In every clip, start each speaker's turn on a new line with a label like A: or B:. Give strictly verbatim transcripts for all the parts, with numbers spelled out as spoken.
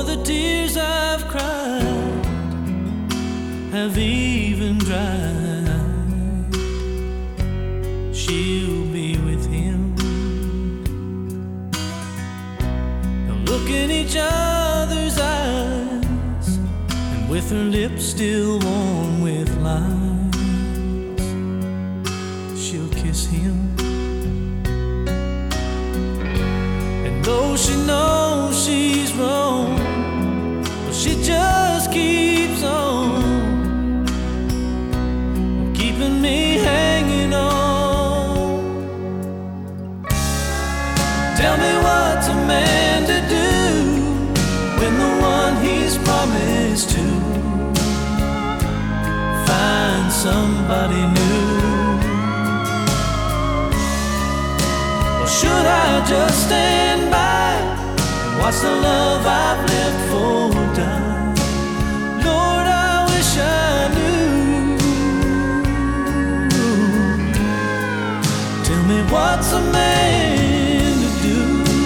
A: the tears I've cried have even dried, she'll be with him. They'll look in each other's eyes, and with her lips still warm with lies, she'll kiss him. And though she knows she's wrong, well, she just keeps on keeping me hanging on. Tell me what's a man to do when the one he's promised to finds somebody new? Or should I just stand by and watch the love I've left for die? Lord, I wish I knew. Tell me what's a man to do?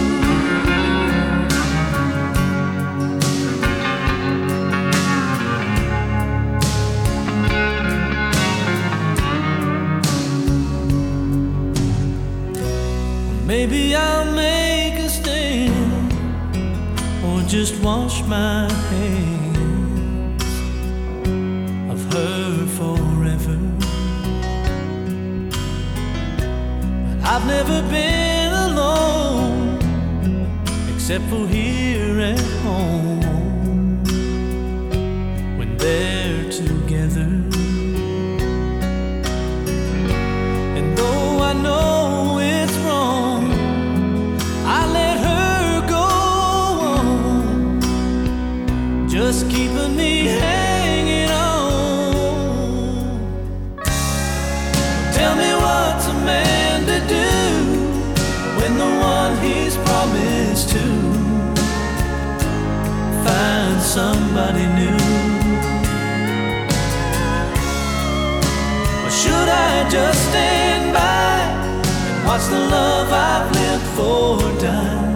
A: Maybe I'll make a stand, or just wash my hands of her forever. But I've never been alone, except for here at home when they're together. And though I know it's wrong, I let her go on, just keeping me hanging on. Tell me what's a man to do when the one he's promised to finds somebody new? Or should I just stand by and watch the love I've lived for die?